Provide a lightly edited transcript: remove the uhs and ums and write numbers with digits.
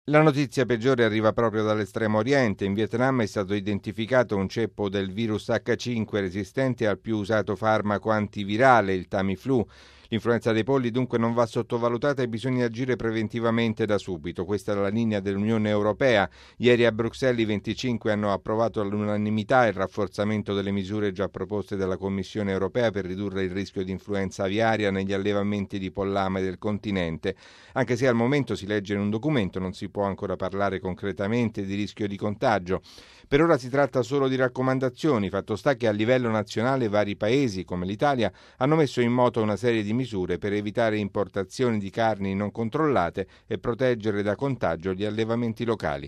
La notizia peggiore arriva proprio dall'estremo oriente. In Vietnam è stato identificato un ceppo del virus H5 resistente al più usato farmaco antivirale, il Tamiflu. L'influenza dei polli dunque non va sottovalutata e bisogna agire preventivamente da subito. Questa è la linea dell'Unione Europea. Ieri a Bruxelles i 25 hanno approvato all'unanimità il rafforzamento delle misure già proposte dalla Commissione Europea per ridurre il rischio di influenza aviaria negli allevamenti di pollame del continente. Anche se al momento si legge in un documento non si può ancora parlare concretamente di rischio di contagio. Per ora si tratta solo di raccomandazioni, fatto sta che a livello nazionale vari paesi, come l'Italia, hanno messo in moto una serie di misure per evitare importazioni di carni non controllate e proteggere da contagio gli allevamenti locali.